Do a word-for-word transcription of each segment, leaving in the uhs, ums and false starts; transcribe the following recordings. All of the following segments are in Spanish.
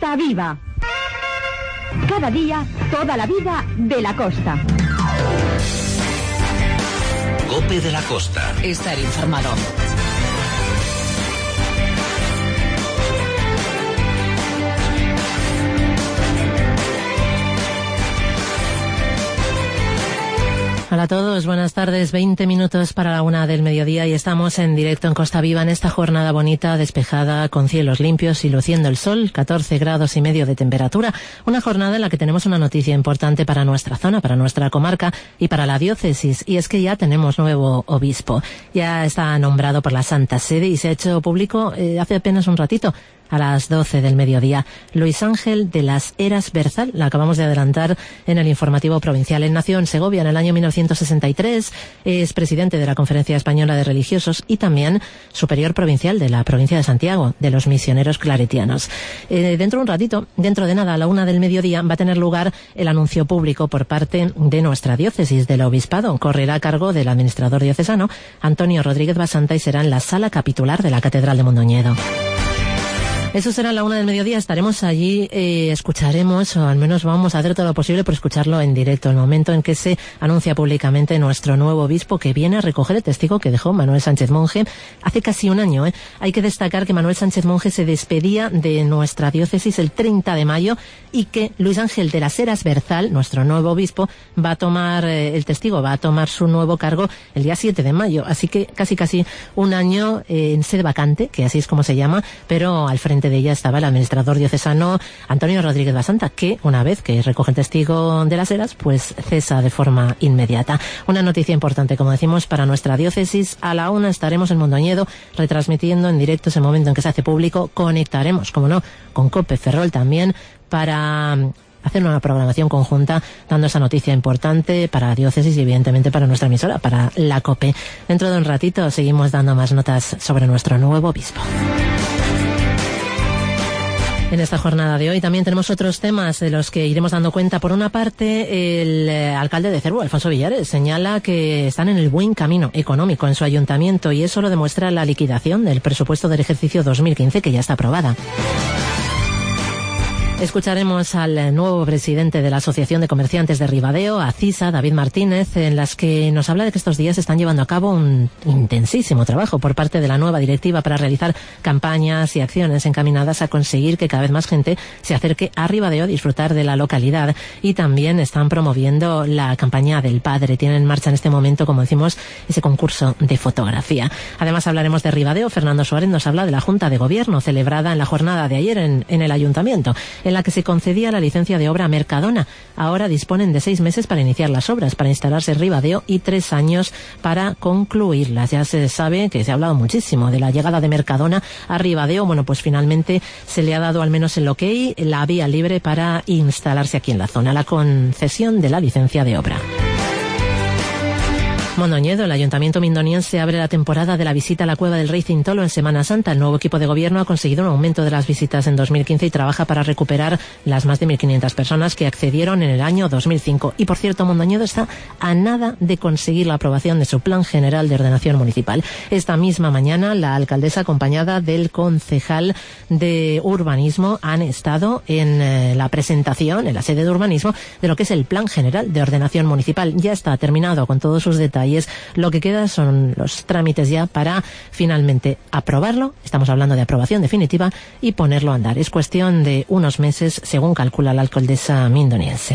Costa Viva. Cada día, toda la vida de la costa. COPE de la Costa. Estar informado. Hola a todos, buenas tardes, veinte minutos para la una del mediodía y estamos en directo en Costa Viva en esta jornada bonita, despejada, con cielos limpios y luciendo el sol, catorce grados y medio de temperatura. Una jornada en la que tenemos una noticia importante para nuestra zona, para nuestra comarca y para la diócesis, y es que ya tenemos nuevo obispo. Ya está nombrado por la Santa Sede y se ha hecho público eh, hace apenas un ratito. A las doce del mediodía. Luis Ángel de las Heras Berzal, la acabamos de adelantar en el informativo provincial. Él nació en Segovia en el año mil novecientos sesenta y tres, es presidente de la Conferencia Española de Religiosos y también superior provincial de la provincia de Santiago, de los misioneros claretianos. Eh, dentro de un ratito, dentro de nada, a la una del mediodía, va a tener lugar el anuncio público por parte de nuestra diócesis, del obispado. Correrá a cargo del administrador diocesano, Antonio Rodríguez Basanta, y será en la sala capitular de la Catedral de Mondoñedo. Eso será a la una del mediodía, estaremos allí, eh, escucharemos, o al menos vamos a hacer todo lo posible por escucharlo en directo, el momento en que se anuncia públicamente nuestro nuevo obispo, que viene a recoger el testigo que dejó Manuel Sánchez Monje hace casi un año. ¿eh? Hay que destacar que Manuel Sánchez Monje se despedía de nuestra diócesis el treinta de mayo y que Luis Ángel de las Heras Berzal, nuestro nuevo obispo, va a tomar eh, el testigo, va a tomar su nuevo cargo el día siete de mayo, así que casi casi un año eh, en sede vacante, que así es como se llama, pero al frente de ella estaba el administrador diocesano Antonio Rodríguez Basanta, que una vez que recoge el testigo de las Heras, pues cesa de forma inmediata. Una noticia importante, como decimos, para nuestra diócesis. A la una estaremos en Mondoñedo retransmitiendo en directo ese momento en que se hace público. Conectaremos, como no, con COPE Ferrol también para hacer una programación conjunta dando esa noticia importante para la diócesis y evidentemente para nuestra emisora, para la COPE. Dentro de un ratito seguimos dando más notas sobre nuestro nuevo obispo. En esta jornada de hoy también tenemos otros temas de los que iremos dando cuenta. Por una parte, el eh, alcalde de Cervo, Alfonso Villares, señala que están en el buen camino económico en su ayuntamiento y eso lo demuestra la liquidación del presupuesto del ejercicio dos mil quince, que ya está aprobada. Escucharemos al nuevo presidente de la Asociación de Comerciantes de Ribadeo, ACISA, David Martínez, en las que nos habla de que estos días se están llevando a cabo un intensísimo trabajo por parte de la nueva directiva para realizar campañas y acciones encaminadas a conseguir que cada vez más gente se acerque a Ribadeo a disfrutar de la localidad, y también están promoviendo la campaña del Padre. Tienen en marcha en este momento, como decimos, ese concurso de fotografía. Además hablaremos de Ribadeo. Fernando Suárez nos habla de la Junta de Gobierno celebrada en la jornada de ayer en, en el Ayuntamiento, en la que se concedía la licencia de obra a Mercadona. Ahora disponen de seis meses para iniciar las obras, para instalarse en Ribadeo, y tres años para concluirlas. Ya se sabe que se ha hablado muchísimo de la llegada de Mercadona a Ribadeo. Bueno, pues finalmente se le ha dado al menos el ok, la vía libre para instalarse aquí en la zona, la concesión de la licencia de obra. Mondoñedo, el Ayuntamiento mindoniense abre la temporada de la visita a la Cueva del Rey Cintolo en Semana Santa. El nuevo equipo de gobierno ha conseguido un aumento de las visitas en dos mil quince y trabaja para recuperar las más de mil quinientas personas que accedieron en el año dos mil cinco. Y por cierto, Mondoñedo está a nada de conseguir la aprobación de su Plan General de Ordenación Municipal. Esta misma mañana, la alcaldesa, acompañada del concejal de Urbanismo, han estado en eh, la presentación, en la sede de Urbanismo, de lo que es el Plan General de Ordenación Municipal. Ya está terminado con todos sus detalles. Lo que queda son los trámites ya para finalmente aprobarlo. Estamos hablando de aprobación definitiva y ponerlo a andar. Es cuestión de unos meses, según calcula la alcaldesa mindoniense.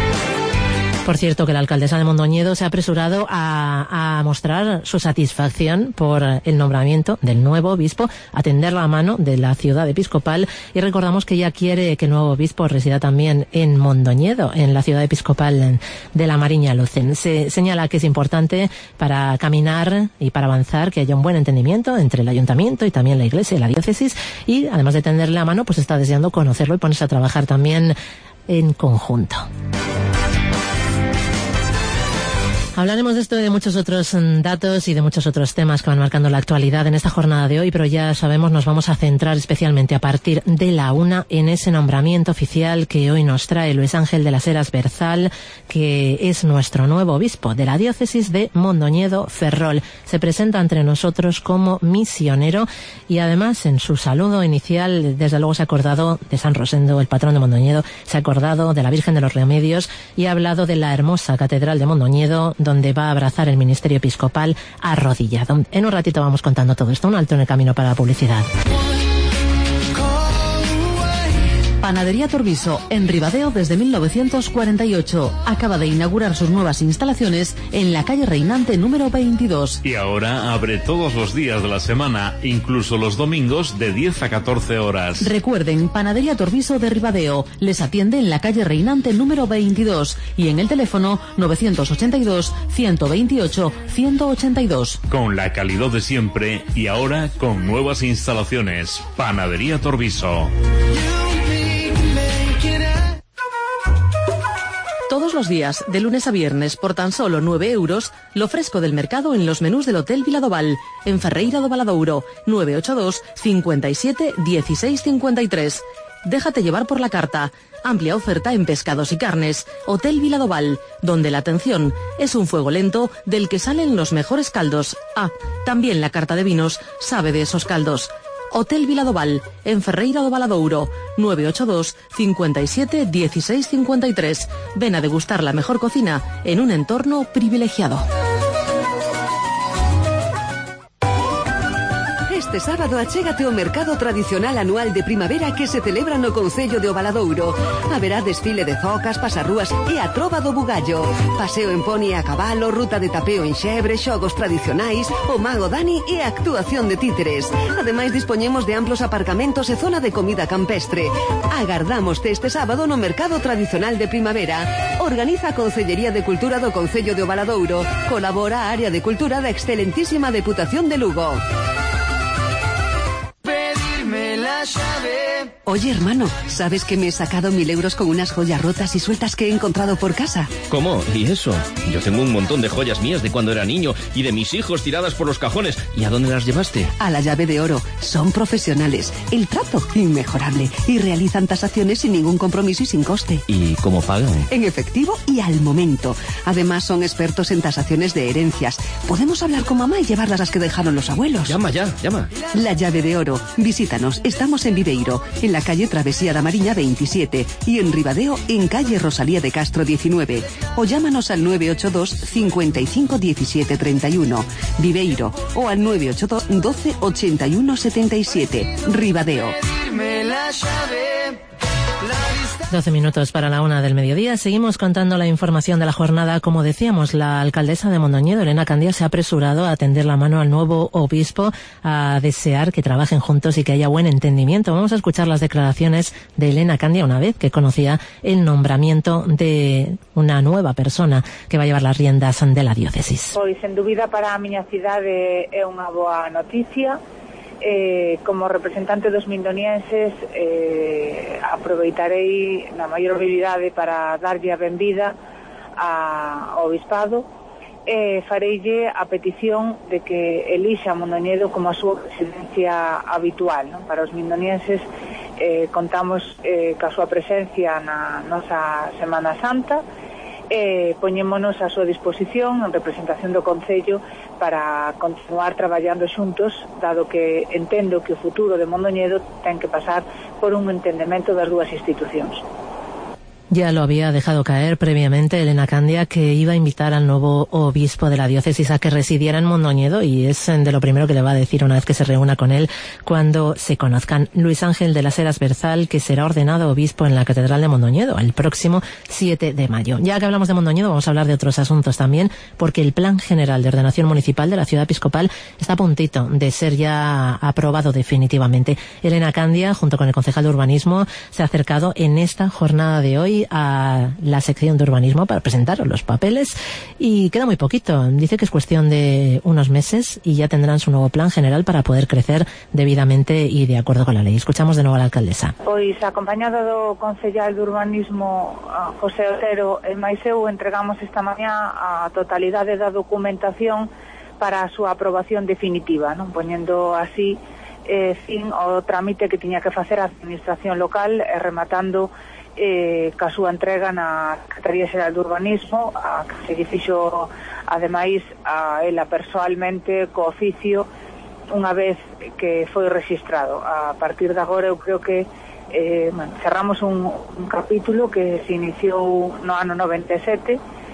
Por cierto, que la alcaldesa de Mondoñedo se ha apresurado a, a mostrar su satisfacción por el nombramiento del nuevo obispo, a tender la mano de la ciudad episcopal, y recordamos que ella quiere que el nuevo obispo resida también en Mondoñedo, en la ciudad episcopal de la Mariña Lucen. Se señala que es importante para caminar y para avanzar que haya un buen entendimiento entre el ayuntamiento y también la iglesia y la diócesis, y además de tenderle la mano, pues está deseando conocerlo y ponerse a trabajar también en conjunto. Hablaremos de esto y de muchos otros datos y de muchos otros temas que van marcando la actualidad en esta jornada de hoy, pero ya sabemos, nos vamos a centrar especialmente a partir de la una en ese nombramiento oficial que hoy nos trae Luis Ángel de las Heras Berzal, que es nuestro nuevo obispo de la diócesis de Mondoñedo Ferrol. Se presenta entre nosotros como misionero y además en su saludo inicial, desde luego se ha acordado de San Rosendo, el patrón de Mondoñedo, se ha acordado de la Virgen de los Remedios y ha hablado de la hermosa Catedral de Mondoñedo, donde va a abrazar el ministerio episcopal arrodillado. En un ratito vamos contando todo esto. Un alto en el camino para la publicidad. Panadería Torviso, en Ribadeo desde mil novecientos cuarenta y ocho. Acaba de inaugurar sus nuevas instalaciones en la calle Reinante número veintidós. Y ahora abre todos los días de la semana, incluso los domingos de diez a catorce horas. Recuerden, Panadería Torviso de Ribadeo. Les atiende en la calle Reinante número veintidós y en el teléfono novecientos ochenta y dos, ciento veintiocho, ciento ochenta y dos. Con la calidad de siempre y ahora con nuevas instalaciones. Panadería Torviso. Todos los días, de lunes a viernes, por tan solo nueve euros, lo fresco del mercado en los menús del Hotel Viladoval, en Ferreira do Valadouro, nueve ocho dos, cincuenta y siete, dieciséis cincuenta y tres. Déjate llevar por la carta. Amplia oferta en pescados y carnes. Hotel Viladoval, donde la atención es un fuego lento del que salen los mejores caldos. Ah, también la carta de vinos sabe de esos caldos. Hotel Viladoval, en Ferreira do Valadouro, nueve ocho dos, cincuenta y siete, dieciséis cincuenta y tres. Ven a degustar la mejor cocina en un entorno privilegiado. Este sábado achégate ao mercado tradicional anual de primavera que se celebra no Concello de O Valadouro. Haberá desfile de zocas, pasarrúas e a trova do bugallo. Paseo en poni a cabalo, ruta de tapeo en xebre, xogos tradicionais, o mago Dani e a actuación de títeres. Ademais dispoñemos de amplos aparcamentos e zona de comida campestre. Agardámoste este sábado no mercado tradicional de primavera. Organiza a Concellería de Cultura do Concello de O Valadouro. Colabora a Área de Cultura da excelentísima Deputación de Lugo. Oye, hermano, ¿sabes que me he sacado mil euros con unas joyas rotas y sueltas que he encontrado por casa? ¿Cómo? ¿Y eso? Yo tengo un montón de joyas mías de cuando era niño y de mis hijos tiradas por los cajones. ¿Y a dónde las llevaste? A la Llave de Oro. Son profesionales. El trato, inmejorable. Y realizan tasaciones sin ningún compromiso y sin coste. ¿Y cómo pagan? En efectivo y al momento. Además, son expertos en tasaciones de herencias. Podemos hablar con mamá y llevarlas las que dejaron los abuelos. Llama ya, llama. La Llave de Oro. Visítanos. Estamos en Viveiro, en la calle Travesía da Mariña veintisiete y en Ribadeo, en calle Rosalía de Castro diecinueve. O llámanos al nueve ocho dos, cincuenta y cinco, diecisiete treinta y uno. Viveiro, o al nueve ocho dos, doce, ochenta y uno, setenta y siete. Ribadeo. doce minutos para la una del mediodía. Seguimos contando la información de la jornada. Como decíamos, la alcaldesa de Mondoñedo, Elena Candia, se ha apresurado a tender la mano al nuevo obispo, a desear que trabajen juntos y que haya buen entendimiento. Vamos a escuchar las declaraciones de Elena Candia una vez que conocía el nombramiento de una nueva persona que va a llevar las riendas de la diócesis. Pois, sen dúbida, para a miña cidade é unha boa noticia. Eh, como representante dos mindonienses eh, aproveitarei na maior brevidade para darlle a benvida a, ao obispado e eh, fareille a petición de que elixa Mondoñedo como a súa residencia habitual, non? Para os mindonienses eh, contamos eh, ca súa presencia na nosa Semana Santa e poñémonos a súa disposición en representación do Concello para continuar traballando xuntos, dado que entendo que o futuro de Mondoñedo ten que pasar por un entendemento das dúas institucións. Ya lo había dejado caer previamente Elena Candia, que iba a invitar al nuevo obispo de la diócesis a que residiera en Mondoñedo, y es de lo primero que le va a decir una vez que se reúna con él cuando se conozcan. Luis Ángel de las Heras Berzal, que será ordenado obispo en la Catedral de Mondoñedo el próximo siete de mayo. Ya que hablamos de Mondoñedo, vamos a hablar de otros asuntos también, porque el Plan General de Ordenación Municipal de la Ciudad Episcopal está a puntito de ser ya aprobado definitivamente. Elena Candia, junto con el concejal de Urbanismo, se ha acercado en esta jornada de hoy hoy a la sección de urbanismo para presentaros los papeles y queda muy poquito. Dice que es cuestión de unos meses y ya tendrán su nuevo plan general para poder crecer debidamente y de acuerdo con la ley. Escuchamos de nuevo a la alcaldesa. Pois, acompañado do concellal de urbanismo José Otero e máis eu, entregamos esta mañá a totalidade da documentación para a súa aprobación definitiva, non? Poñendo así eh, fin ao trámite que tiña que facer a administración local, eh, rematando eh, ca súa entrega na Secretaría Xeral de Urbanismo, a que se lle fixo ademais a ela persoalmente co oficio unha vez que foi registrado. A partir de agora eu creo que eh, bueno, cerramos un, un capítulo que se iniciou no ano noventa e sete.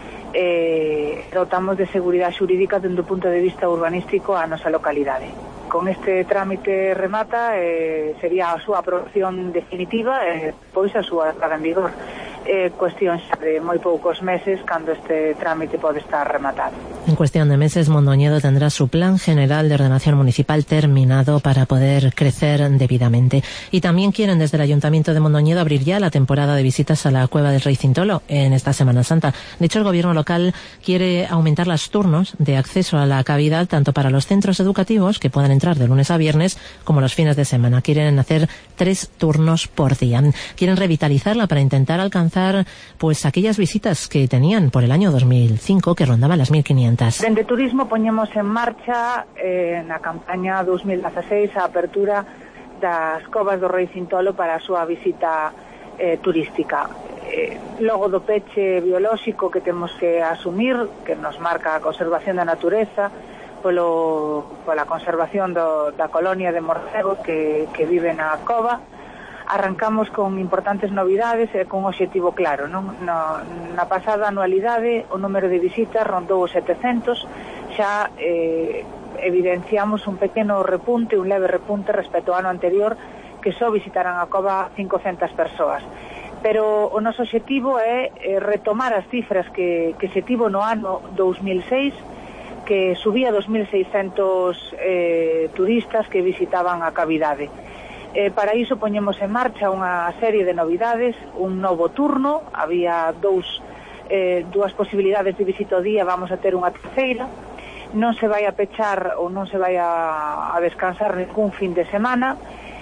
Eh, dotamos de seguridade xurídica dende o punto de vista urbanístico a nosa localidade. Con este trámite remata, eh, sería a súa aprobación definitiva e eh, pois a súa entrada en vigor. Eh, cuestión xa de moi poucos meses cando este trámite pode estar rematado. En cuestión de meses, Mondoñedo tendrá su plan general de ordenación municipal terminado para poder crecer debidamente. Y también quieren desde el Ayuntamiento de Mondoñedo abrir ya la temporada de visitas a la Cueva del Rey Cintolo en esta Semana Santa. De hecho, el gobierno local quiere aumentar los turnos de acceso a la cavidad tanto para los centros educativos, que puedan entrar de lunes a viernes, como los fines de semana. Quieren hacer tres turnos por día. Quieren revitalizarla para intentar alcanzar pues aquellas visitas que tenían por el año dos mil cinco, que rondaban las mil quinientas. Dende Turismo poñemos en marcha eh, na campaña dos mil dieciséis a apertura das Covas do Rei Cintolo para a súa visita eh, turística. Eh, logo do peche biolóxico que temos que asumir, que nos marca a conservación da natureza, polo, pola conservación do, da colonia de morcegos que, que vive na cova, arrancamos con importantes novidades e con un obxectivo claro, non? No, na pasada anualidade o número de visitas rondou os setecentos, xa eh, evidenciamos un pequeno repunte, un leve repunte respecto ao ano anterior, que só visitaran a cova cincocentas persoas. Pero o noso obxectivo é eh, retomar as cifras que, que se tivo no ano dos mil seis, que subía dos mil seiscentos eh, turistas que visitaban a cavidade. Eh, para iso poñemos en marcha unha serie de novidades, un novo turno, había dous, eh, dúas posibilidades de visita ao día, vamos a ter unha terceira, non se vai a pechar ou non se vai a, a descansar ningún fin de semana,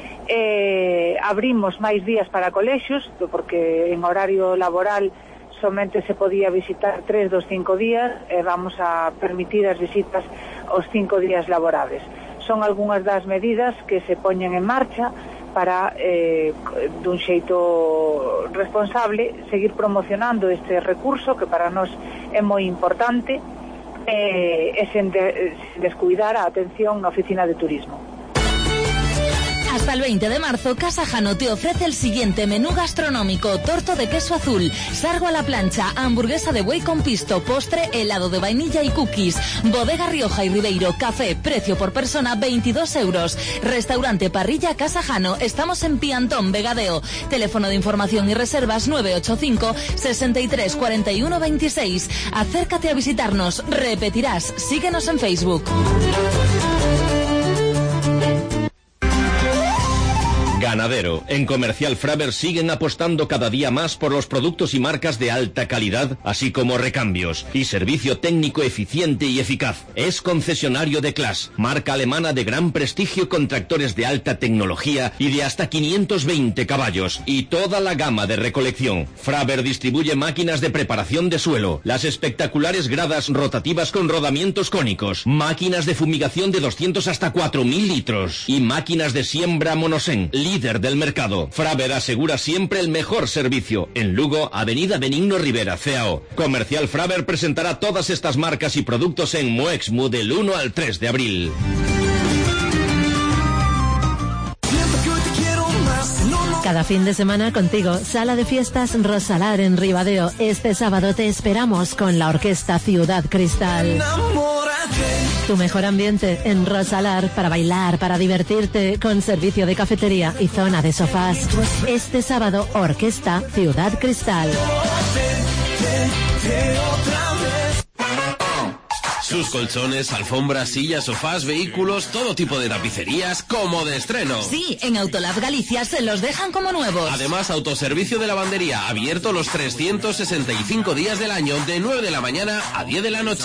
eh, abrimos máis días para colexios, porque en horario laboral somente se podía visitar tres dos cinco días, e eh, vamos a permitir as visitas aos cinco días laborables. Son algunhas das medidas que se poñen en marcha para, eh, dun xeito responsable, seguir promocionando este recurso que para nós é moi importante eh, e sen de, descuidar a atención na oficina de turismo. Hasta el veinte de marzo, Casa Jano te ofrece el siguiente menú gastronómico: torto de queso azul, sargo a la plancha, hamburguesa de buey con pisto, postre, helado de vainilla y cookies. Bodega Rioja y Ribeiro, café, precio por persona veintidós euros. Restaurante Parrilla Casa Jano, estamos en Piantón, Vegadeo. Teléfono de información y reservas nueve ocho cinco, sesenta y tres, cuarenta y uno, veintiséis. Acércate a visitarnos, repetirás. Síguenos en Facebook. Ganadero. En Comercial Fraber siguen apostando cada día más por los productos y marcas de alta calidad, así como recambios y servicio técnico eficiente y eficaz. Es concesionario de Claas, marca alemana de gran prestigio con tractores de alta tecnología y de hasta quinientos veinte caballos y toda la gama de recolección. Fraber distribuye máquinas de preparación de suelo, las espectaculares gradas rotativas con rodamientos cónicos, máquinas de fumigación de doscientos hasta cuatro mil litros y máquinas de siembra Monosen, líder del mercado. Fraber asegura siempre el mejor servicio. En Lugo, Avenida Benigno Rivera, C A O. Comercial Fraber presentará todas estas marcas y productos en Moexmu del uno al tres de abril. Cada fin de semana contigo, Sala de Fiestas Rosalar en Ribadeo. Este sábado te esperamos con la orquesta Ciudad Cristal. Tu mejor ambiente en Rosalar para bailar, para divertirte, con servicio de cafetería y zona de sofás. Este sábado, Orquesta Ciudad Cristal. Sus colchones, alfombras, sillas, sofás, vehículos, todo tipo de tapicerías como de estreno. Sí, en Autolab Galicia se los dejan como nuevos. Además, autoservicio de lavandería abierto los trescientos sesenta y cinco días del año de nueve de la mañana a diez de la noche.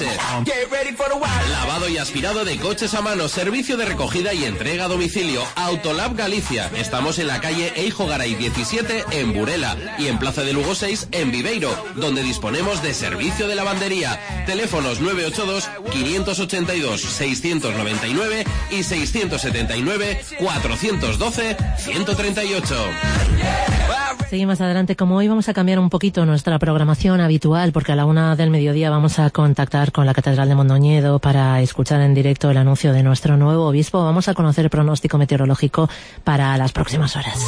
Lavado y aspirado de coches a mano, servicio de recogida y entrega a domicilio. Autolab Galicia. Estamos en la calle Eijo Garay diecisiete en Burela y en Plaza de Lugo seis en Viveiro, donde disponemos de servicio de lavandería. Teléfonos nueve ocho dos, cinco ocho dos, seis nueve nueve y seis siete nueve, cuatro uno dos, uno tres ocho. Seguimos adelante. Como hoy vamos a cambiar un poquito nuestra programación habitual, porque a la una del mediodía vamos a contactar con la Catedral de Mondoñedo para escuchar en directo el anuncio de nuestro nuevo obispo. Vamos a conocer el pronóstico meteorológico para las próximas horas.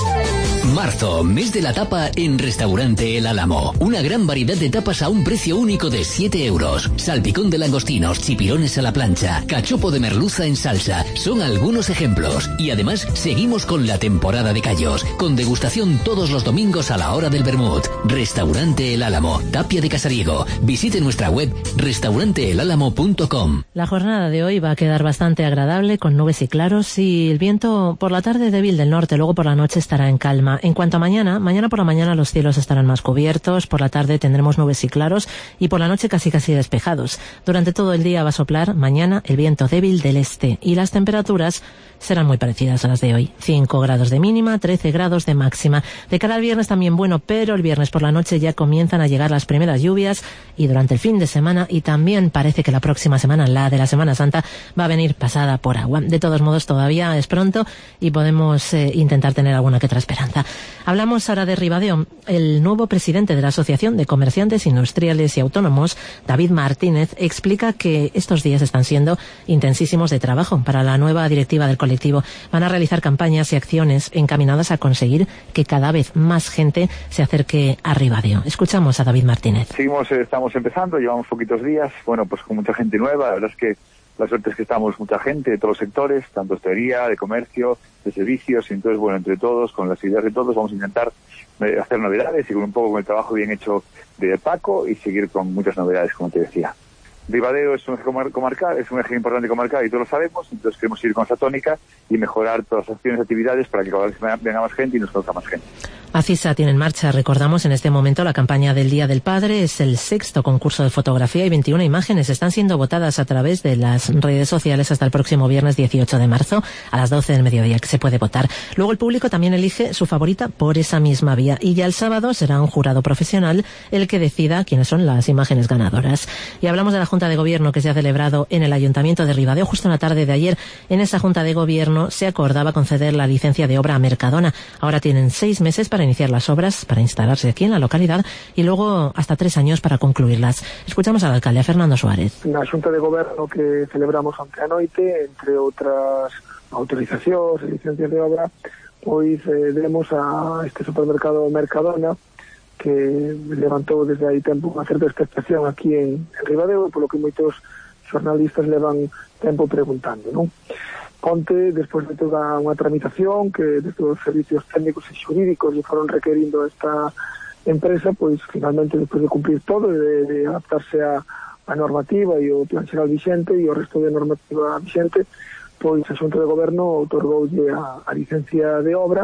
Marzo, mes de la tapa en Restaurante El Álamo. Una gran variedad de tapas a un precio único de siete euros. Salpicón de langostinos, chipirones a la plancha, cachopo de merluza en salsa. Son algunos ejemplos. Y además seguimos con la temporada de callos, con degustación todos los domingos a la hora del vermut. Restaurante El Álamo, Tapia de Casariego. Visite nuestra web restaurante el álamo punto com. La jornada de hoy va a quedar bastante agradable, con nubes y claros, y el viento por la tarde débil del norte, luego por la noche estará en calma. En cuanto a mañana, mañana por la mañana los cielos estarán más cubiertos, por la tarde tendremos nubes y claros, y por la noche casi casi despejados. Durante todo el día va a soplar mañana el viento débil del este, y las temperaturas serán muy parecidas a las de hoy. cinco grados de mínima, trece grados de máxima. De cara al viernes también bueno, pero el viernes por la noche ya comienzan a llegar las primeras lluvias, y durante el fin de semana, y también parece que la próxima semana, la de la Semana Santa, va a venir pasada por agua. De todos modos, todavía es pronto y podemos eh, intentar tener alguna que otra esperanza. Hablamos ahora de Ribadeo. El nuevo presidente de la Asociación de Comerciantes Industriales y Autónomos, David Martínez, explica que estos días están siendo intensísimos de trabajo para la nueva directiva del colectivo. Van a realizar campañas y acciones encaminadas a conseguir que cada vez más gente se acerque a Ribadeo. Escuchamos a David Martínez. Seguimos, eh, estamos empezando, llevamos poquitos días, bueno, pues con mucha gente nueva. La verdad es que la suerte es que estamos mucha gente de todos los sectores, tanto de hostelería, de comercio, de servicios, y entonces, bueno, entre todos, con las ideas de todos, vamos a intentar eh, hacer novedades y con un poco con el trabajo bien hecho de Paco y seguir con muchas novedades, como te decía. Ribadeo es un eje comarcal, es un eje importante comarcal y todos lo sabemos, entonces queremos ir con esa tónica y mejorar todas las acciones y actividades para que cada vez venga más gente y nos conozca más gente. ACISA tiene en marcha, recordamos, en este momento la campaña del Día del Padre. Es el sexto concurso de fotografía y veintiuna imágenes están siendo votadas a través de las redes sociales hasta el próximo viernes dieciocho de marzo a las doce del mediodía, que se puede votar. Luego el público también elige su favorita por esa misma vía, y ya el sábado será un jurado profesional el que decida quiénes son las imágenes ganadoras. Y hablamos de la Junta de Gobierno que se ha celebrado en el Ayuntamiento de Ribadeo justo en la tarde de ayer. En esa Junta de Gobierno se acordaba conceder la licencia de obra a Mercadona. Ahora tienen seis meses para iniciar las obras, para instalarse aquí en la localidad, y luego hasta tres años para concluirlas. Escuchamos al alcalde, a Fernando Suárez. Na Xunta de Goberno que celebramos ante a noite, entre outras autorizacións e licencias de obra, pois eh, demos a este supermercado Mercadona, que levantou desde aí tempo unha certa expectación aquí en, en Ribadeo, polo que moitos xornalistas levan tempo preguntando, non? Ponte, despois de toda unha tramitación que desde os servicios técnicos e xurídicos lle foron requerindo a esta empresa, pois finalmente, despois de cumplir todo, de, de adaptarse a, a normativa e o plan xeral vixente e o resto de normativa vixente, pois a Xunta de Goberno outorgoulle a, a licencia de obra,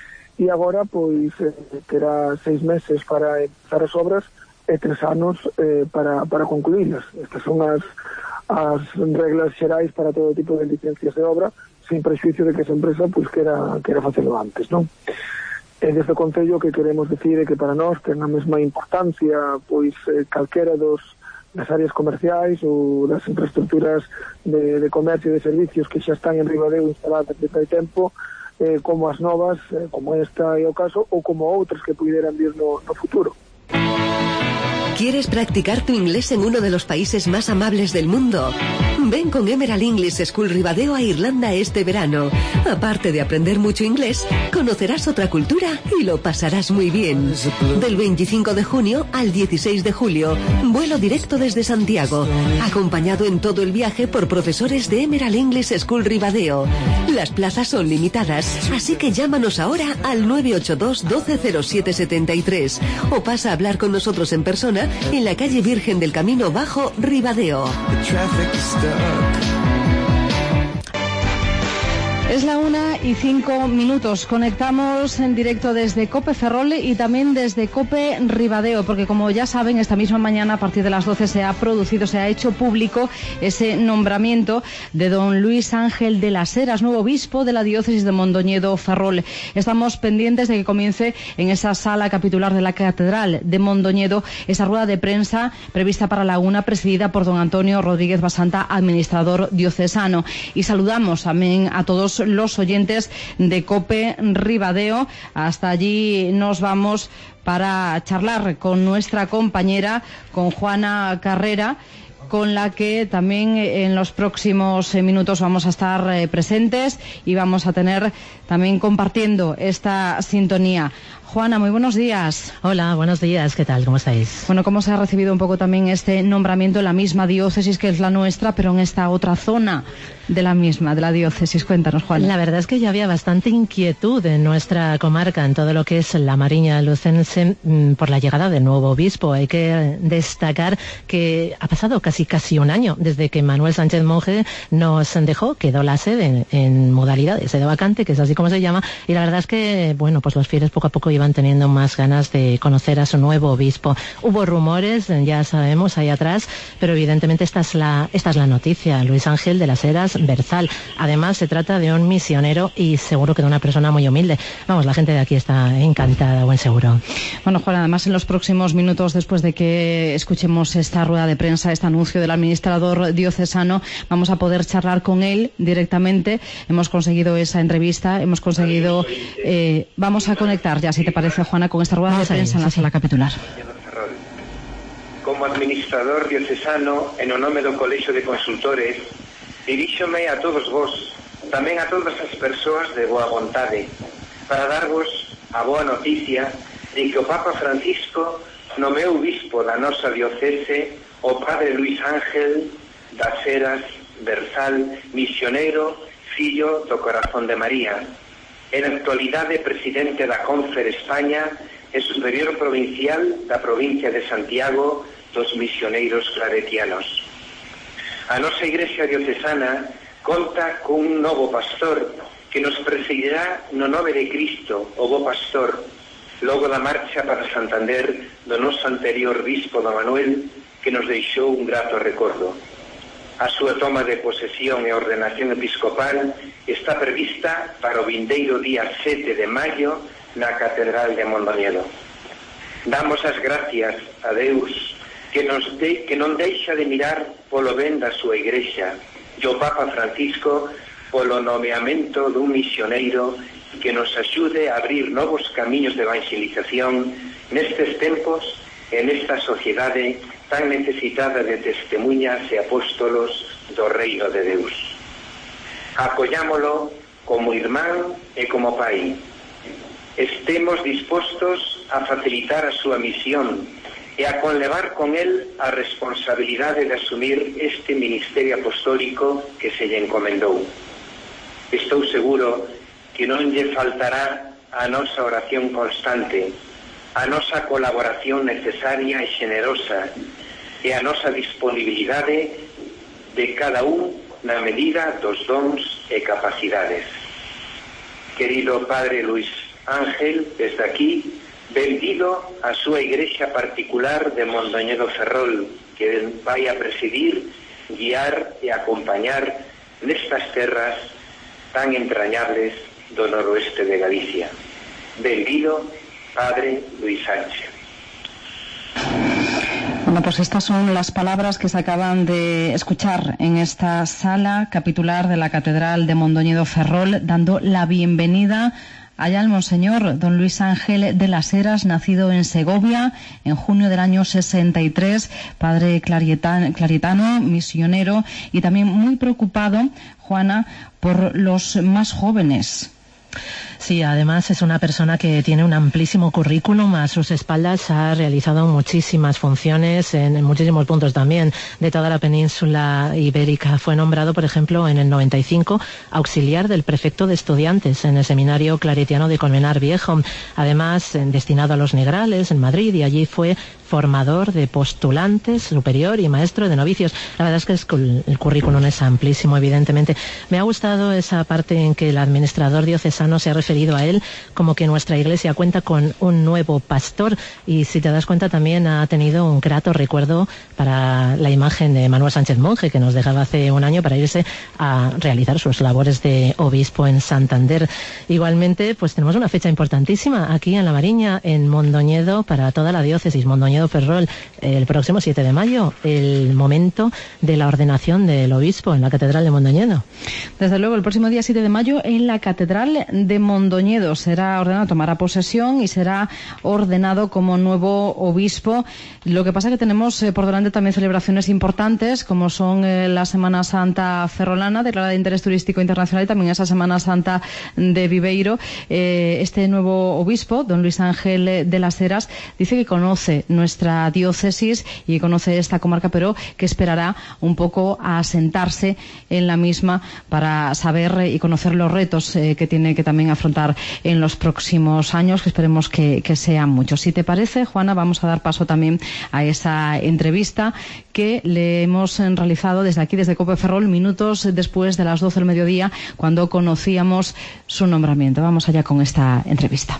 e agora pois eh, terá seis meses para empezar as obras e tres anos eh, para, para concluirlas. Estas son as as reglas xerais para todo tipo de licencias de obra, sin prexuicio de que esa empresa pois quera, quera facelo antes, non? E desde o Concello que queremos decir é que para nós ten a mesma importancia pois eh, calquera dos das áreas comerciais ou das infraestructuras de, de comercio e de servicios que xa están en Ribadeo instaladas desde hai tempo, eh, como as novas, eh, como esta é o caso, ou como outras que puderan vir no, no futuro. ¿Quieres practicar tu inglés en uno de los países más amables del mundo? Ven con Emerald English School Ribadeo a Irlanda este verano. Aparte de aprender mucho inglés, conocerás otra cultura y lo pasarás muy bien. Del veinticinco de junio al dieciséis de julio, vuelo directo desde Santiago, acompañado en todo el viaje por profesores de Emerald English School Ribadeo. Las plazas son limitadas, así que llámanos ahora al nueve ocho dos, doce cero siete setenta y tres o pasa a hablar con nosotros en persona Valencia, en la calle Virgen del Camino Bajo, Ribadeo. Es la una y cinco minutos. Conectamos en directo desde COPE Ferrol y también desde COPE Ribadeo, porque como ya saben, esta misma mañana a partir de las doce se ha producido, se ha hecho público ese nombramiento de don Luis Ángel de las Heras, nuevo obispo de la diócesis de Mondoñedo Ferrol. Estamos pendientes de que comience en esa sala capitular de la Catedral de Mondoñedo esa rueda de prensa prevista para la una, presidida por don Antonio Rodríguez Basanta, administrador diocesano. Y saludamos también a todos los oyentes de COPE Ribadeo. Hasta allí nos vamos para charlar con nuestra compañera, con Juana Carrera, con la que también en los próximos minutos vamos a estar eh, presentes y vamos a tener también compartiendo esta sintonía. Juana, muy buenos días. Hola, buenos días. ¿Qué tal? ¿Cómo estáis? Bueno, ¿cómo se ha recibido un poco también este nombramiento en la misma diócesis que es la nuestra, pero en esta otra zona de la misma, de la diócesis? Cuéntanos, Juana. La verdad es que ya había bastante inquietud en nuestra comarca, en todo lo que es la Mariña Lucense, por la llegada del nuevo obispo. Hay que destacar que ha pasado casi casi un año desde que Manuel Sánchez Monje nos dejó, quedó la sede en, en modalidad de sede vacante, que es así como se llama, y la verdad es que, bueno, pues los fieles poco a poco iban teniendo más ganas de conocer a su nuevo obispo. Hubo rumores, ya sabemos, ahí atrás, pero evidentemente esta es la, esta es la noticia. Luis Ángel de las Heras Berzal. Además, se trata de un misionero y seguro que de una persona muy humilde. Vamos, la gente de aquí está encantada, buen seguro. Bueno, Juan, además en los próximos minutos, después de que escuchemos esta rueda de prensa, este anuncio del administrador diocesano, vamos a poder charlar con él directamente. Hemos conseguido esa entrevista, hemos conseguido... Eh, vamos a conectar ya, si te parece, Juana, con esta rueda Vamos de prensa en la sala capitular. Como administrador diocesano, en o nome do Colexio de Consultores, diríxome a todos vos, tamén a todas as persoas de boa vontade, para darvos a boa noticia de que o Papa Francisco nomeou obispo da nosa diocese o padre Luis Ángel das Heras Berzal, misioneiro, fillo do corazón de María. En actualidade presidente da Confer España e superior provincial da provincia de Santiago dos misioneiros claretianos. A nosa Igrexa diocesana conta cun novo pastor que nos presidirá no nome de Cristo, o bo pastor, logo da marcha para Santander do noso anterior bispo do Manuel, que nos deixou un grato recordo. A súa toma de posesión e ordenación episcopal está prevista para o vindeiro día sete de maio na Catedral de Mondoñedo. Damos as gracias a Deus que, nos de, que non deixa de mirar polo ben da súa Igrexa e o Papa Francisco polo nomeamento dun misioneiro que nos axude a abrir novos camiños de evangelización nestes tempos e nesta sociedade tan necesitada de testemunhas e apóstolos do reino de Deus. Apoyámolo como irmán e como pai. Estemos dispostos a facilitar a súa misión e a conlevar con el a responsabilidade de asumir este ministerio apostólico que se lle encomendou. Estou seguro que non lle faltará a nosa oración constante, a nosa colaboración necesaria e xenerosa e a nosa disponibilidade de cada un na medida dos dons e capacidades. Querido Padre Luis Ángel, desde aquí, benvido a súa igrexa particular de Mondoñedo Ferrol, que vai a presidir, guiar e acompañar nestas terras tan entrañables do noroeste de Galicia. Benvido, Padre Luis Sánchez. Bueno, pues estas son las palabras que se acaban de escuchar en esta sala capitular de la Catedral de Mondoñedo Ferrol, dando la bienvenida allá al Monseñor don Luis Ángel de las Heras, nacido en Segovia en junio del año sesenta y tres, padre clarietano, clarietano, misionero y también muy preocupado, Juana, por los más jóvenes. Sí, además es una persona que tiene un amplísimo currículum. A sus espaldas ha realizado muchísimas funciones en, en muchísimos puntos también de toda la península ibérica. Fue nombrado, por ejemplo, en el noventa y cinco auxiliar del prefecto de estudiantes en el seminario claretiano de Colmenar Viejo. Además, destinado a los Negrales en Madrid, y allí fue formador de postulantes, superior y maestro de novicios. La verdad es que es, el currículum es amplísimo, evidentemente. Me ha gustado esa parte en que el administrador diocesano se ha referido a él como que nuestra iglesia cuenta con un nuevo pastor, y si te das cuenta también ha tenido un grato recuerdo para la imagen de Manuel Sánchez Monje, que nos dejaba hace un año para irse a realizar sus labores de obispo en Santander. Igualmente, pues tenemos una fecha importantísima aquí en La Mariña, en Mondoñedo, para toda la diócesis, Mondoñedo Ferrol, el próximo siete de mayo, el momento de la ordenación del obispo en la Catedral de Mondoñedo. Desde luego, el próximo día siete de mayo en la Catedral de Mondoñedo será ordenado, tomará posesión y será ordenado como nuevo obispo. Lo que pasa es que tenemos eh, por delante también celebraciones importantes, como son eh, la Semana Santa ferrolana, declarada de interés turístico internacional, y también esa Semana Santa de Viveiro. Eh, este nuevo obispo, don Luis Ángel de las Heras, dice que conoce nuestra diócesis y conoce esta comarca, pero que esperará un poco a asentarse en la misma para saber y conocer los retos eh, que tiene que también afrontar en los próximos años, que esperemos que, que sean muchos. Si te parece, Juana, vamos a dar paso también a esa entrevista que le hemos realizado desde aquí, desde Cope Ferrol, minutos después de las doce del mediodía, cuando conocíamos su nombramiento. Vamos allá con esta entrevista.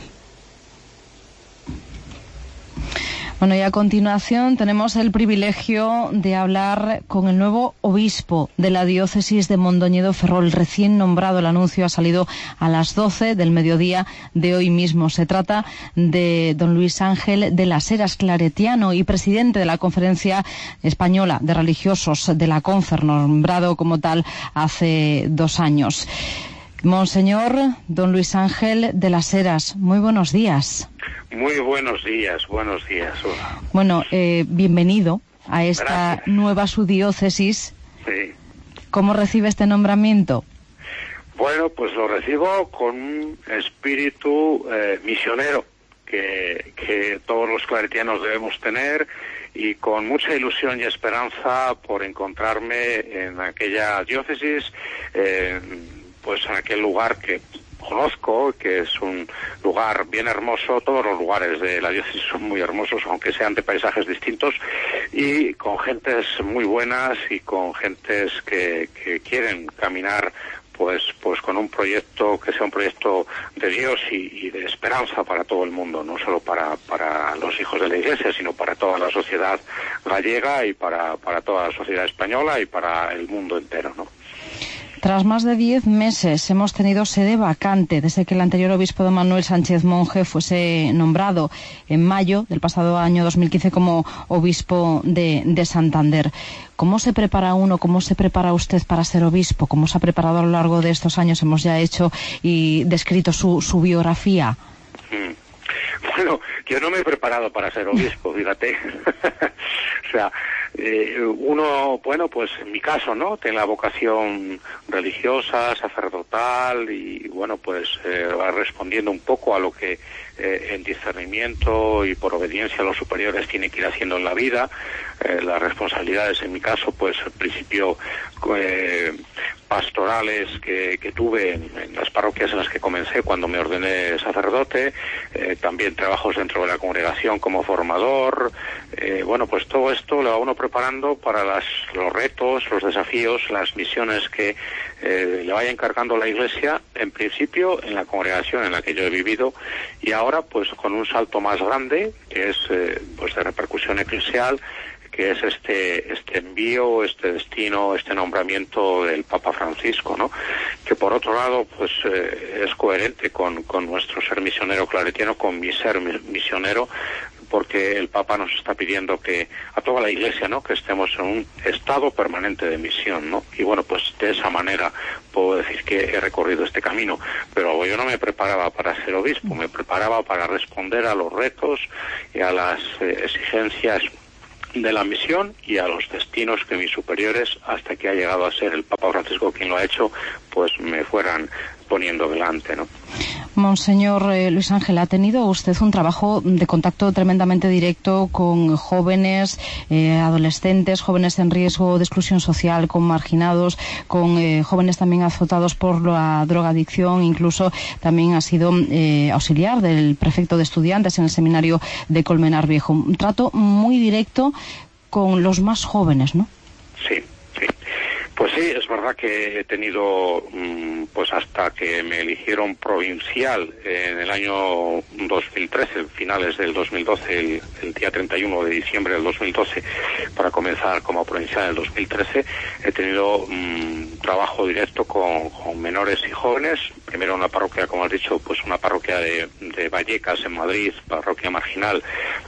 Bueno, y a continuación tenemos el privilegio de hablar con el nuevo obispo de la diócesis de Mondoñedo Ferrol, recién nombrado. El anuncio ha salido a las doce del mediodía de hoy mismo. Se trata de don Luis Ángel de las Heras, claretiano y presidente de la Conferencia Española de Religiosos de la Confer, nombrado como tal hace dos años. Monseñor don Luis Ángel de las Heras, muy buenos días. Muy buenos días, buenos días. Hola. Bueno, eh, bienvenido a esta Gracias. nueva subdiócesis. Sí. ¿Cómo recibe este nombramiento? Bueno, pues lo recibo con un espíritu eh, misionero que, que todos los claretianos debemos tener, y con mucha ilusión y esperanza por encontrarme en aquella diócesis, eh, pues en aquel lugar que conozco, que es un lugar bien hermoso. Todos los lugares de la diócesis son muy hermosos, aunque sean de paisajes distintos, y con gentes muy buenas y con gentes que, que quieren caminar pues pues con un proyecto que sea un proyecto de Dios y, y de esperanza para todo el mundo, no solo para para los hijos de la Iglesia, sino para toda la sociedad gallega y para para toda la sociedad española y para el mundo entero, ¿no? Tras más de diez meses hemos tenido sede vacante desde que el anterior obispo don Manuel Sánchez Monje fuese nombrado en mayo del pasado año dos mil quince como obispo de, de Santander. ¿Cómo se prepara uno, cómo se prepara usted para ser obispo? ¿Cómo se ha preparado a lo largo de estos años? Hemos ya hecho y descrito su, su biografía. Mm. Bueno, yo no me he preparado para ser obispo, fíjate. O sea, eh, uno, bueno, pues en mi caso, ¿no? Tiene la vocación religiosa, sacerdotal, y bueno, pues eh, va respondiendo un poco a lo que eh, en discernimiento y por obediencia a los superiores tiene que ir haciendo en la vida. Eh, las responsabilidades, en mi caso, pues al principio eh, pastorales que, que tuve en, en las parroquias en las que comencé cuando me ordené sacerdote, eh, también trabajos dentro de la congregación como formador. Eh, bueno, pues todo esto lo va uno preparando para las, los retos, los desafíos, las misiones que eh, le vaya encargando la Iglesia, en principio en la congregación en la que yo he vivido, y ahora pues con un salto más grande, que es eh, pues de repercusión eclesial, que es este este envío, este destino, este nombramiento del Papa Francisco, ¿no? Que por otro lado, pues eh, es coherente con, con nuestro ser misionero claretiano, con mi ser misionero, porque el Papa nos está pidiendo que a toda la Iglesia, ¿no?, que estemos en un estado permanente de misión, ¿no? Y bueno, pues de esa manera puedo decir que he recorrido este camino, pero yo no me preparaba para ser obispo, me preparaba para responder a los retos y a las eh, exigencias de la misión y a los destinos que mis superiores, hasta que ha llegado a ser el Papa Francisco quien lo ha hecho, pues me fueran poniendo delante, ¿no? Monseñor eh, Luis Ángel, ha tenido usted un trabajo de contacto tremendamente directo con jóvenes, eh, adolescentes, jóvenes en riesgo de exclusión social, con marginados, con eh, jóvenes también azotados por la drogadicción, incluso también ha sido eh, auxiliar del prefecto de estudiantes en el seminario de Colmenar Viejo. Un trato muy directo con los más jóvenes, ¿no? Sí, sí. Pues sí, es verdad que he tenido, pues hasta que me eligieron provincial en el año dos mil trece, finales del dos mil doce, el, el día treinta y uno de diciembre del dos mil doce, para comenzar como provincial en el dos mil trece, he tenido um, trabajo directo con, con menores y jóvenes. Primero una parroquia, como has dicho, pues una parroquia de, de Vallecas en Madrid, parroquia marginal,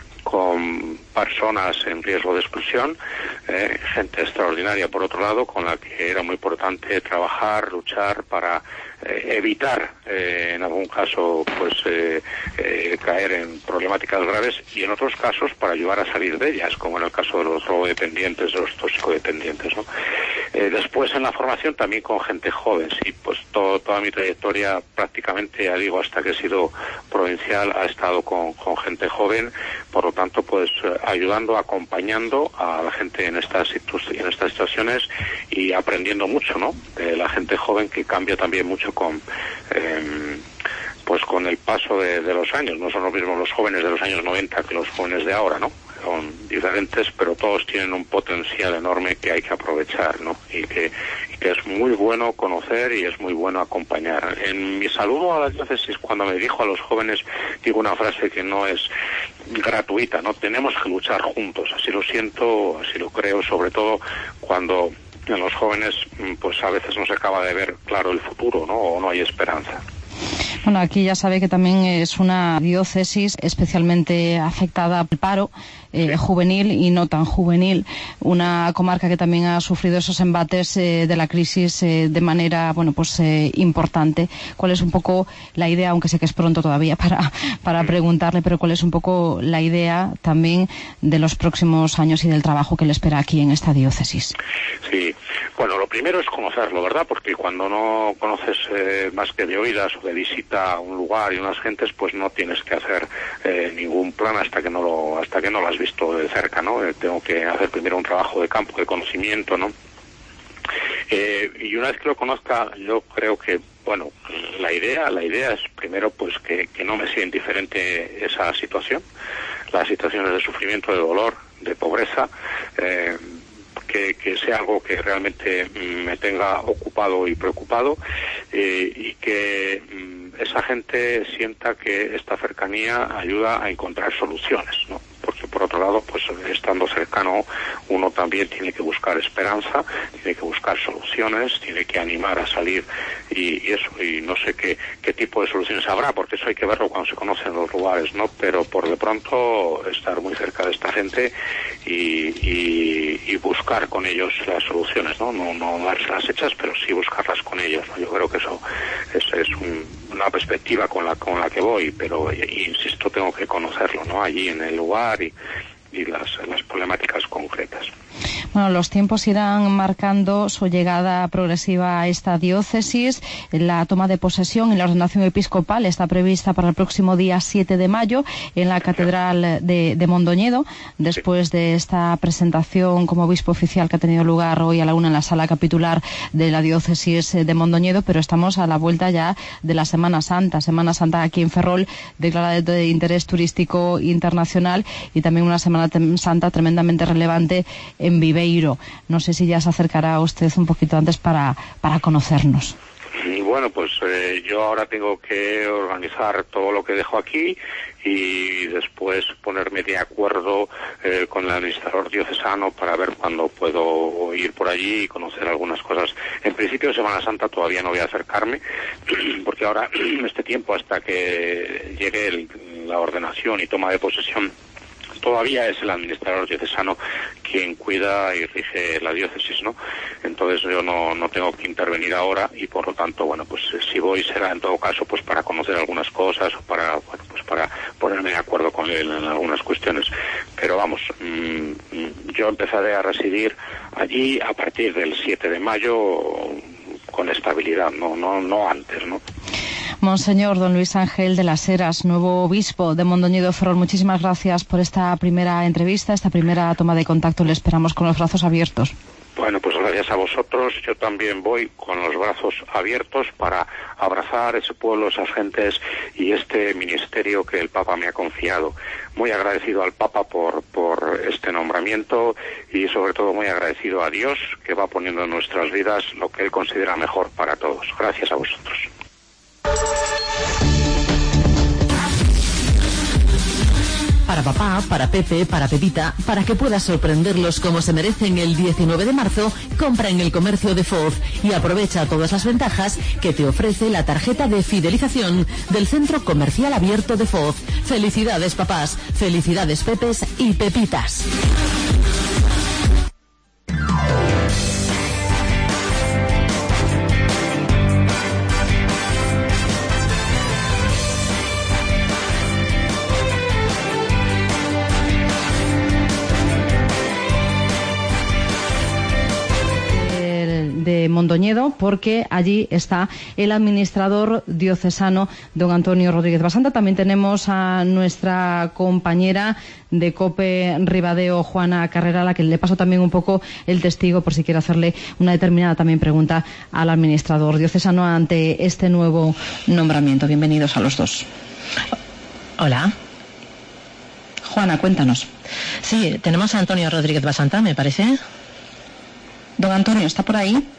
con personas en riesgo de exclusión, eh, gente extraordinaria por otro lado, con la que era muy importante trabajar, luchar para eh, evitar eh, en algún caso pues eh, eh, caer en problemáticas graves, y en otros casos para ayudar a salir de ellas, como en el caso de los drogodependientes, de los toxicodependientes, ¿no? Eh, después en la formación también con gente joven, sí, pues todo, toda mi trayectoria prácticamente, ya digo, hasta que he sido provincial, ha estado con, con gente joven, por lo tanto pues ayudando, acompañando a la gente en estas en estas situaciones y aprendiendo mucho, ¿no? De la gente joven, que cambia también mucho con eh, pues con el paso de, de los años. No son los mismos los jóvenes de los años noventa que los jóvenes de ahora, ¿no? Son diferentes, pero todos tienen un potencial enorme que hay que aprovechar, ¿no? Y que, y que es muy bueno conocer y es muy bueno acompañar. En mi saludo a la diócesis, cuando me dirijo a los jóvenes, digo una frase que no es gratuita, ¿no? Tenemos que luchar juntos, así lo siento, así lo creo, sobre todo cuando en los jóvenes pues a veces no se acaba de ver claro el futuro, ¿no? O no hay esperanza. Bueno, aquí ya sabe que también es una diócesis especialmente afectada al paro eh, sí. juvenil y no tan juvenil, una comarca que también ha sufrido esos embates eh, de la crisis eh, de manera, bueno, pues eh, importante. ¿Cuál es un poco la idea, aunque sé que es pronto todavía para, para preguntarle, pero cuál es un poco la idea también de los próximos años y del trabajo que le espera aquí en esta diócesis? Sí, bueno, lo primero es conocerlo, ¿verdad? Porque cuando no conoces eh, más que de oídas o de visita a un lugar y unas gentes, pues no tienes que hacer eh, ningún plan hasta que no lo hasta que no lo has visto de cerca, ¿no? Eh, tengo que hacer primero un trabajo de campo, de conocimiento, ¿no? Eh, y una vez que lo conozca, yo creo que, bueno, la idea la idea es primero pues que, que no me sea indiferente esa situación, las situaciones de sufrimiento, de dolor, de pobreza, eh, Que, que sea algo que realmente me tenga ocupado y preocupado, eh, y que mm, esa gente sienta que esta cercanía ayuda a encontrar soluciones, ¿no? Porque por otro lado, pues estando cercano, uno también tiene que buscar esperanza, tiene que buscar soluciones, tiene que animar a salir y, y eso, y no sé qué, qué tipo de soluciones habrá, porque eso hay que verlo cuando se conocen los lugares, ¿no? Pero por de pronto estar muy cerca de esta gente y, y, y buscar con ellos las soluciones, ¿no? No, no darlas hechas, pero sí buscarlas con ellos, ¿no? Yo creo que eso es, es un, una perspectiva con la con la que voy, pero insisto, tengo que conocerlo, ¿no? Allí en el lugar y, y las, las problemáticas concretas. Bueno, los tiempos irán marcando su llegada progresiva a esta diócesis. La toma de posesión y la ordenación episcopal está prevista para el próximo día siete de mayo en la Catedral de, de Mondoñedo, después de esta presentación como obispo oficial que ha tenido lugar hoy a la una en la sala capitular de la diócesis de Mondoñedo, pero estamos a la vuelta ya de la Semana Santa. Semana Santa aquí en Ferrol, declarada de interés turístico internacional, y también una Semana Santa tremendamente relevante en Viveiro. No sé si ya se acercará usted un poquito antes para, para conocernos. Bueno, pues eh, yo ahora tengo que organizar todo lo que dejo aquí y después ponerme de acuerdo eh, con el administrador diocesano para ver cuándo puedo ir por allí y conocer algunas cosas. En principio, Semana Santa todavía no voy a acercarme, porque ahora este tiempo hasta que llegue el, la ordenación y toma de posesión, todavía es el administrador diocesano quien cuida y rige la diócesis, ¿no? Entonces yo no, no tengo que intervenir ahora y por lo tanto, bueno, pues si voy será en todo caso pues para conocer algunas cosas o para, bueno, pues para ponerme de acuerdo con él en algunas cuestiones. Pero vamos, mmm, yo empezaré a residir allí a partir del siete de mayo con estabilidad, no, no, no antes, ¿no? Monseñor don Luis Ángel de las Heras, nuevo obispo de Mondoñedo Ferrol, muchísimas gracias por esta primera entrevista, esta primera toma de contacto. Le esperamos con los brazos abiertos. Bueno, pues gracias a vosotros. Yo también voy con los brazos abiertos para abrazar ese pueblo, esas gentes y este ministerio que el Papa me ha confiado. Muy agradecido al Papa por, por este nombramiento y sobre todo muy agradecido a Dios, que va poniendo en nuestras vidas lo que Él considera mejor para todos. Gracias a vosotros. Para papá, para Pepe, para Pepita, para que puedas sorprenderlos como se merecen el diecinueve de marzo, compra en el comercio de Foz y aprovecha todas las ventajas que te ofrece la tarjeta de fidelización del Centro Comercial Abierto de Foz. Felicidades papás, felicidades Pepes y Pepitas. De Mondoñedo, porque allí está el administrador diocesano don Antonio Rodríguez Basanta. También tenemos a nuestra compañera de COPE Ribadeo, Juana Carrera, a la que le paso también un poco el testigo por si quiere hacerle una determinada también pregunta al administrador diocesano ante este nuevo nombramiento. Bienvenidos a los dos. Hola. Juana, cuéntanos. Sí, tenemos a Antonio Rodríguez Basanta, me parece. Don Antonio, ¿está por ahí?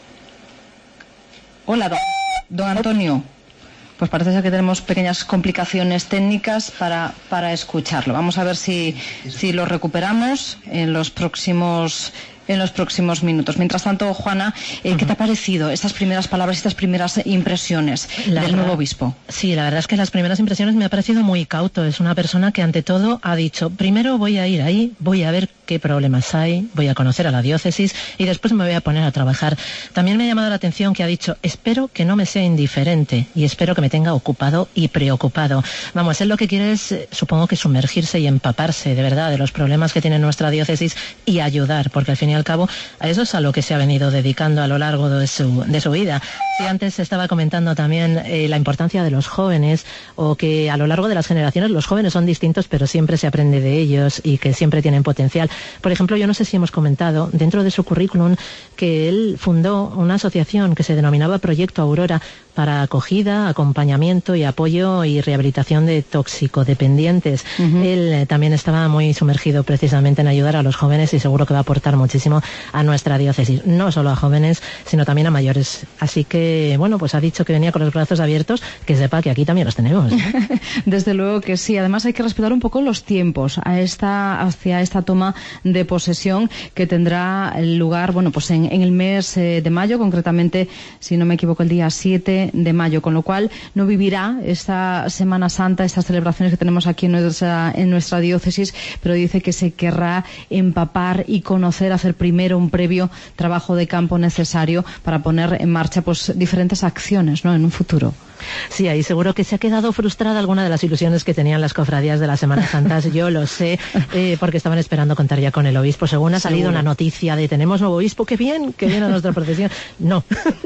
Hola, don, don Antonio. Pues parece ser que tenemos pequeñas complicaciones técnicas para, para escucharlo. Vamos a ver si, si lo recuperamos en los próximos en los próximos minutos. Mientras tanto, Juana, eh, ¿qué te ha parecido estas primeras palabras, estas primeras impresiones la del verdad, nuevo obispo? Sí, la verdad es que las primeras impresiones me ha parecido muy cauto. Es una persona que ante todo ha dicho, primero voy a ir ahí, voy a ver qué problemas hay, voy a conocer a la diócesis y después me voy a poner a trabajar. También me ha llamado la atención que ha dicho, espero que no me sea indiferente y espero que me tenga ocupado y preocupado. Vamos, él lo que quiere es, supongo que sumergirse y empaparse de verdad de los problemas que tiene nuestra diócesis y ayudar, porque al fin y al cabo a eso es a lo que se ha venido dedicando a lo largo de su, de su vida. Y antes se estaba comentando también eh, la importancia de los jóvenes, o que a lo largo de las generaciones los jóvenes son distintos pero siempre se aprende de ellos y que siempre tienen potencial. Por ejemplo, yo no sé si hemos comentado dentro de su currículum que él fundó una asociación que se denominaba Proyecto Aurora para acogida, acompañamiento y apoyo y rehabilitación de toxicodependientes. Uh-huh. Él eh, también estaba muy sumergido precisamente en ayudar a los jóvenes y seguro que va a aportar muchísimo a nuestra diócesis, no solo a jóvenes, sino también a mayores. Así que, bueno, pues ha dicho que venía con los brazos abiertos, que sepa que aquí también los tenemos, ¿eh? Desde luego que sí. Además hay que respetar un poco los tiempos a esta, hacia esta toma de posesión que tendrá lugar, bueno, pues en, en el mes eh, de mayo, concretamente, si no me equivoco, el día siete de mayo, con lo cual no vivirá esta Semana Santa, estas celebraciones que tenemos aquí en nuestra, en nuestra diócesis, pero dice que se querrá empapar y conocer, hacer primero un previo trabajo de campo necesario para poner en marcha pues diferentes acciones, ¿no?, en un futuro. Sí, ahí seguro que se ha quedado frustrada alguna de las ilusiones que tenían las cofradías de la Semana Santa. Yo lo sé, eh, porque estaban esperando contar ya con el obispo. Según ha salido seguro una noticia de tenemos nuevo obispo, qué bien, que viene a nuestra procesión. No,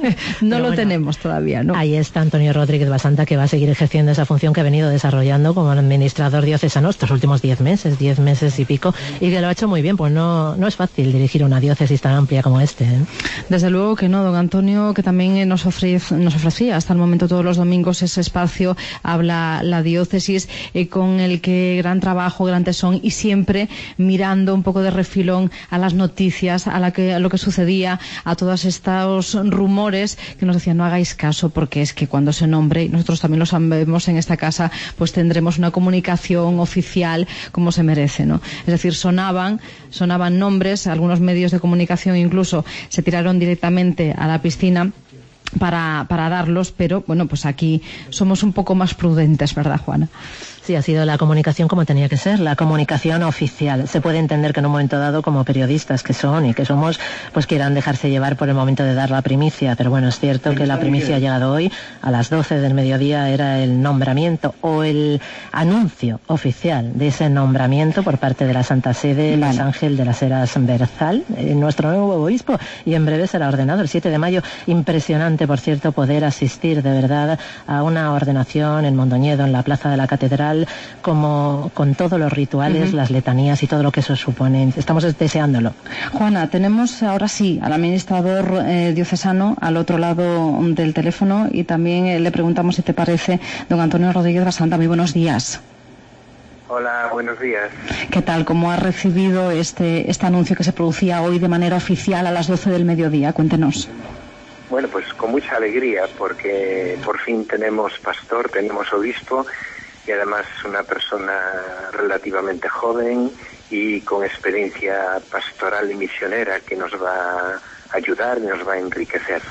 no lo bueno, tenemos todavía, ¿no? Ahí está Antonio Rodríguez Basanta, que va a seguir ejerciendo esa función que ha venido desarrollando como administrador diocesano estos últimos diez meses, diez meses y pico, y que lo ha hecho muy bien, pues no, no es fácil dirigir una diócesis tan amplia como este, ¿eh? Desde luego que no, don Antonio, que también nos, ofrece, nos ofrecía hasta el momento todos los domingos ese espacio, habla la diócesis, eh, con el que gran trabajo, gran tesón, y siempre mirando un poco de refilón a las noticias, a, la que, a lo que sucedía, a todos estos rumores que nos decían no hagáis caso, porque es que cuando se nombre, y nosotros también lo sabemos en esta casa, pues tendremos una comunicación oficial como se merece, ¿no? Es decir, sonaban, sonaban nombres, algunos medios de comunicación incluso se tiraron directamente a la piscina para, para darlos, pero bueno, pues aquí somos un poco más prudentes, ¿verdad, Juana? Sí, ha sido la comunicación como tenía que ser, la comunicación oficial. Se puede entender que en un momento dado, como periodistas que son y que somos, pues quieran dejarse llevar por el momento de dar la primicia, pero bueno, es cierto que la primicia ha llegado hoy, a las doce del mediodía era el nombramiento o el anuncio oficial de ese nombramiento por parte de la Santa Sede, Luis Ángel de las Heras Berzal, eh, nuestro nuevo obispo, y en breve será ordenado el siete de mayo. Impresionante, por cierto, poder asistir de verdad a una ordenación en Mondoñedo, en la plaza de la catedral, como con todos los rituales, uh-huh. las letanías y todo lo que eso supone. Estamos deseándolo. Juana, tenemos ahora sí al administrador eh, diocesano al otro lado del teléfono y también eh, le preguntamos si te parece don Antonio Rodríguez Basanta. Muy buenos días. Hola, buenos días. ¿Qué tal? ¿Cómo ha recibido este, este anuncio que se producía hoy de manera oficial a las doce del mediodía? Cuéntenos. Bueno, pues con mucha alegría, porque por fin tenemos pastor, tenemos obispo, y además una persona relativamente joven y con experiencia pastoral y misionera que nos va a ayudar y nos va a enriquecer.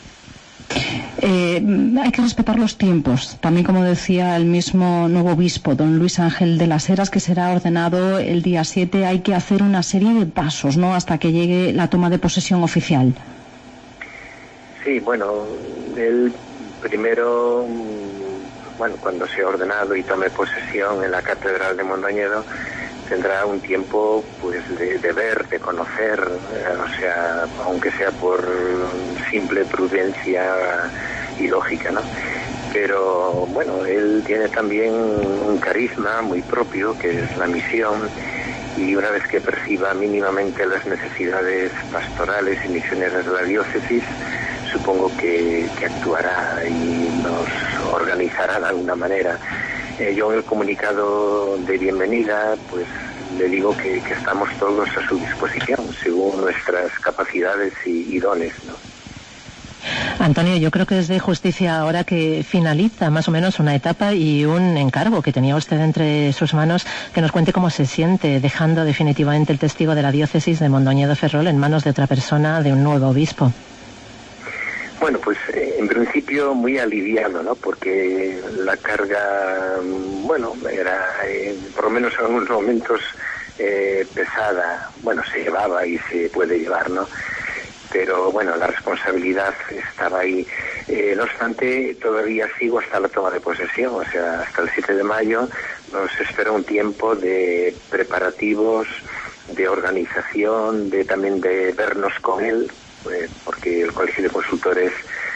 Eh, hay que respetar los tiempos. También, como decía el mismo nuevo obispo, don Luis Ángel de las Heras, que será ordenado el día siete, hay que hacer una serie de pasos, ¿no?, hasta que llegue la toma de posesión oficial. Sí, bueno, el primero, bueno, cuando sea ordenado y tome posesión en la Catedral de Mondoñedo, tendrá un tiempo pues de, de ver, de conocer, eh, o sea, aunque sea por simple prudencia y lógica, ¿no? Pero bueno, él tiene también un carisma muy propio, que es la misión, y una vez que perciba mínimamente las necesidades pastorales y misioneras de la diócesis, supongo que, que actuará y nos organizará de alguna manera. Eh, yo en el comunicado de bienvenida, pues le digo que, que estamos todos a su disposición, según nuestras capacidades y, y dones, ¿no? Antonio, yo creo que es de justicia ahora que finaliza más o menos una etapa y un encargo que tenía usted entre sus manos, que nos cuente cómo se siente dejando definitivamente el testigo de la diócesis de Mondoñedo Ferrol en manos de otra persona, de un nuevo obispo. Bueno, pues eh, en principio muy aliviado, ¿no? Porque la carga, bueno, era eh, por lo menos en algunos momentos eh, pesada. Bueno, se llevaba y se puede llevar, ¿no? Pero bueno, la responsabilidad estaba ahí. Eh, no obstante, todavía sigo hasta la toma de posesión, o sea, hasta el siete de mayo nos espera un tiempo de preparativos, de organización, de también de vernos con él, porque el Colegio de Consultores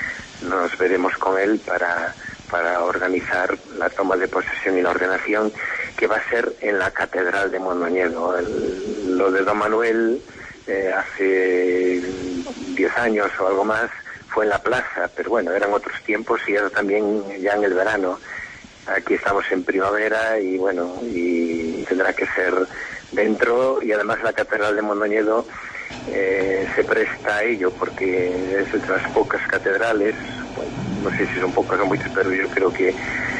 nos veremos con él para, para organizar la toma de posesión y la ordenación, que va a ser en la Catedral de Mondoñedo. El, lo de don Manuel eh, hace diez años o algo más fue en la plaza, pero bueno, eran otros tiempos y era también ya en el verano. Aquí estamos en primavera y bueno, y tendrá que ser dentro, y además la Catedral de Mondoñedo Eh, se presta a ello porque es de las pocas catedrales, bueno, no sé si son pocas o muchas, pero yo creo que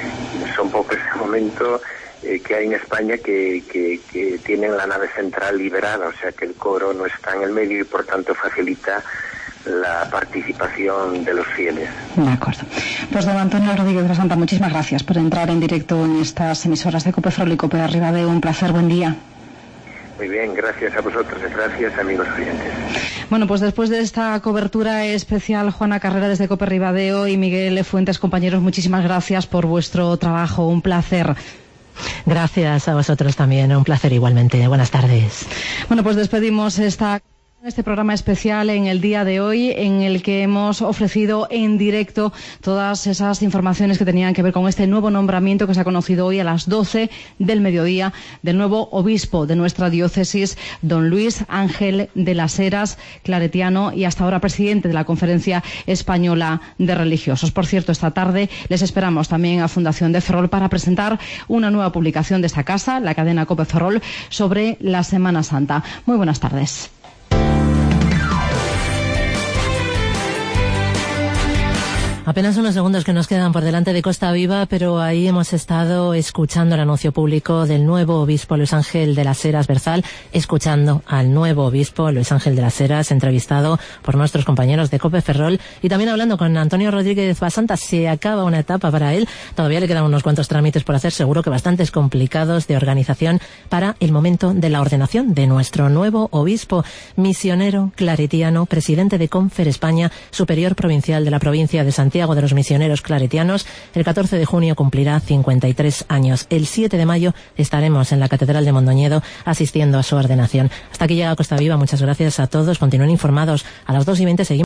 son pocas en el momento eh, que hay en España que, que, que tienen la nave central liberada, o sea que el coro no está en el medio y por tanto facilita la participación de los fieles. De acuerdo. Pues don Antonio Rodríguez Basanta, muchísimas gracias por entrar en directo en estas emisoras de Cope Ferrol y Cope Ribadeo. Un placer, buen día. Muy bien, gracias a vosotros, gracias amigos oyentes. Bueno, pues después de esta cobertura especial, Juana Carrera desde Cope Ribadeo y Miguel Fuentes, compañeros, muchísimas gracias por vuestro trabajo, un placer. Gracias a vosotros también, un placer igualmente. Buenas tardes. Bueno, pues despedimos esta... este programa especial en el día de hoy, en el que hemos ofrecido en directo todas esas informaciones que tenían que ver con este nuevo nombramiento que se ha conocido hoy a las doce del mediodía del nuevo obispo de nuestra diócesis, don Luis Ángel de las Heras, claretiano y hasta ahora presidente de la Conferencia Española de Religiosos. Por cierto, esta tarde les esperamos también a Fundación de Ferrol para presentar una nueva publicación de esta casa, la cadena Cope Ferrol, sobre la Semana Santa. Muy buenas tardes. Apenas unos segundos que nos quedan por delante de Costa Viva, pero ahí hemos estado escuchando el anuncio público del nuevo obispo Luis Ángel de las Heras Berzal, escuchando al nuevo obispo Luis Ángel de las Heras, entrevistado por nuestros compañeros de COPE Ferrol, y también hablando con Antonio Rodríguez Basanta. Se acaba una etapa para él, todavía le quedan unos cuantos trámites por hacer, seguro que bastantes complicados de organización para el momento de la ordenación de nuestro nuevo obispo, misionero claretiano, presidente de Confer España, superior provincial de la provincia de Santiago de los Misioneros Claretianos. El catorce de junio cumplirá cincuenta y tres años. El siete de mayo estaremos en la Catedral de Mondoñedo asistiendo a su ordenación. Hasta aquí llega Costa Viva. Muchas gracias a todos. Continúen informados. A las dos y veinte seguimos.